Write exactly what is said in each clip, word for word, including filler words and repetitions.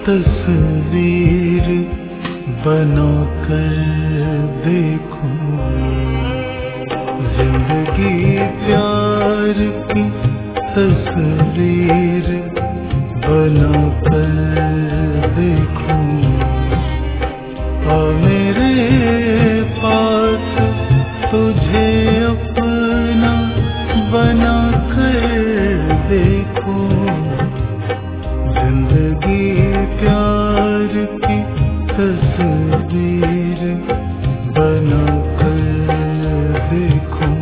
तस्वीर बना कर देखूं, जिंदगी प्यार की तस्वीर बना कर देखूं। आ मेरे पास तुझे अपना बना कर देखूं, जिंदगी प्यार की तस्वीर बना कर देखूं।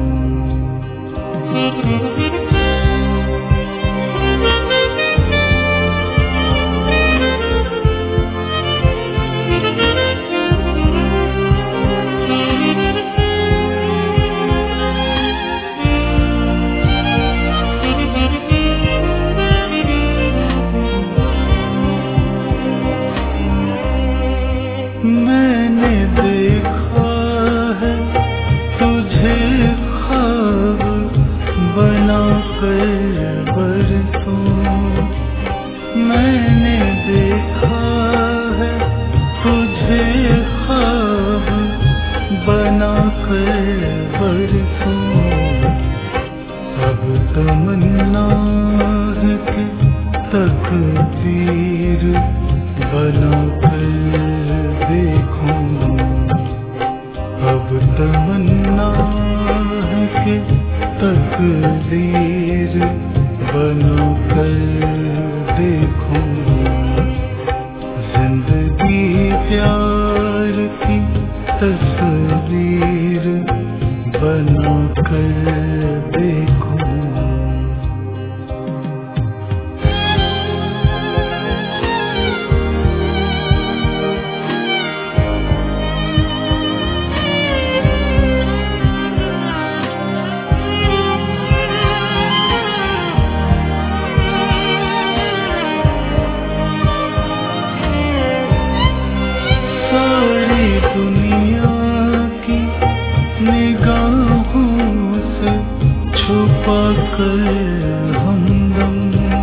मैंने देखा है तुझे ख्वाब बना कर बरसों, मैंने देखा है तुझे ख्वाब बना कर बरसों। अब तमन्ना है कि तकदीर बना कर देखूं, अब तमन्ना है कि तकदीर बना कर देखूं, जिंदगी प्यार की तस्वीर बना कर देखूं। सारी दुनिया की निगाहों से छुपा कर हमदम,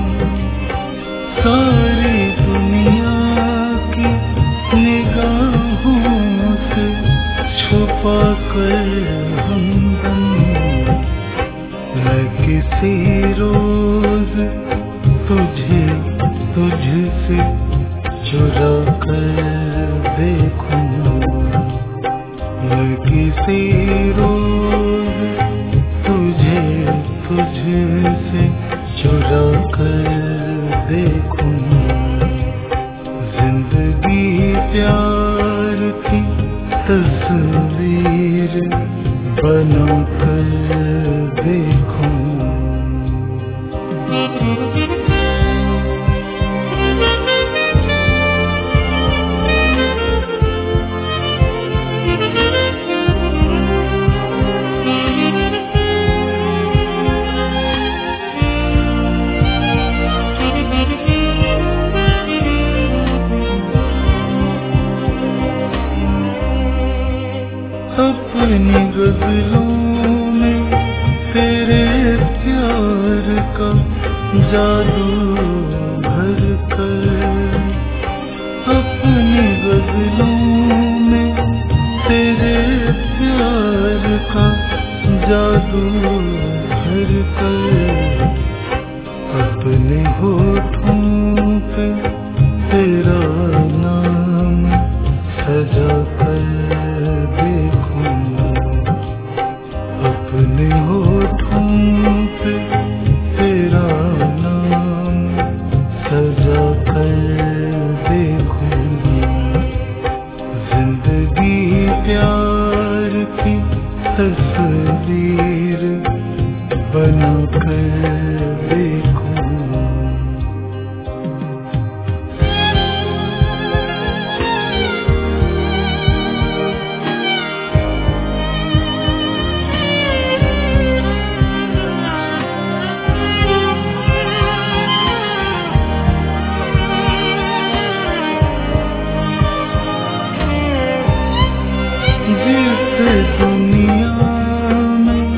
सारी दुनिया की निगाहों से छुपा कर हमदम। मैं किसी रोज तुझे तुझसे चुरा कर देखूं, मैं किसी रोज तुझे तुझसे चुरा कर देखूं, जिंदगी प्यार की तस्वीर बना कर देखूं। अपनी गजलों में तेरे प्यार का जादू भर कर, अपनी गजलों में तेरे प्यार का जादू भर कर, अपने होठों पे तेरा नाम सजा कर देखूं, अपने होठों पे तेरा नाम सजा कर देखूं, जिंदगी प्यार की तस्वीर बना कर देखूं। जिस दुनिया में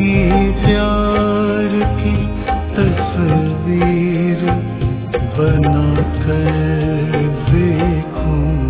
प्यार की तस्वीर बना कर देखूं।